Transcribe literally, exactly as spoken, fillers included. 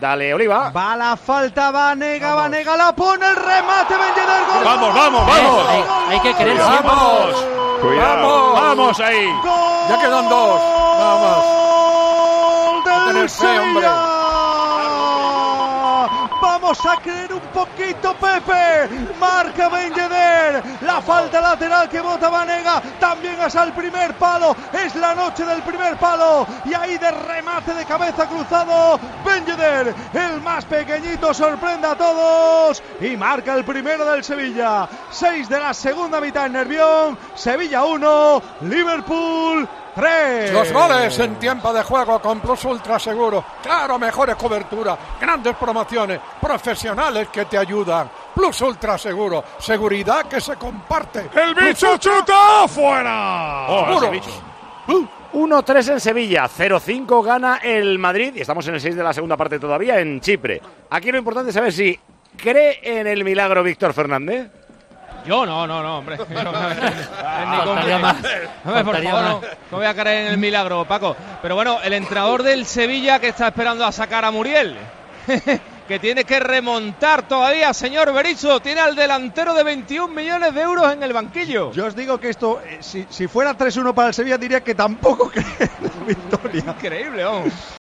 Dale, Oliva. Va la falta, Vanega, Vanega la pone, el remate, Ben Yedder, gol. Vamos, vamos, vamos. Hay, hay que querer Cuidado. siempre. Vamos, Cuidado. vamos, vamos ahí. ¡Gol! Ya quedan dos, nada más. ¡Gol del tener fe, hombre. Sevilla! Vamos a creer un poquito, Pepe. Marca Ben Yedder. La falta lateral que bota Vanega. También hasta el primer palo. Es la noche del primer palo. Y ahí de remate de cabeza cruzado. Ben Yedder, el más pequeñito, sorprende a todos. Y marca el primero del Sevilla. seis de la segunda mitad en Nervión. Sevilla uno, Liverpool tres. Los goles en tiempo de juego con Plus Ultra Seguro. Claro, mejores coberturas, grandes promociones, profesionales que te ayudan. Plus Ultra Seguro, seguridad que se comparte. ¡El bicho chuta fuera! Oh, Seguro. ese bicho. uno tres en Sevilla, cero cinco gana el Madrid. Y estamos en el seis de la segunda parte todavía en Chipre. Aquí lo importante es saber si cree en el milagro Víctor Fernández. Yo no, no, no, hombre. Yo no, Faltaría más. Hombre, por Faltaría favor, no, más. no voy a creer en el milagro, Paco. Pero bueno, el entrenador del Sevilla que está esperando a sacar a Muriel. Que tiene que remontar todavía, señor Berizzo. Tiene al delantero de veintiún millones de euros en el banquillo. Yo os digo que esto, eh, si, si fuera tres uno para el Sevilla, diría que tampoco cree en la victoria. Increíble, vamos.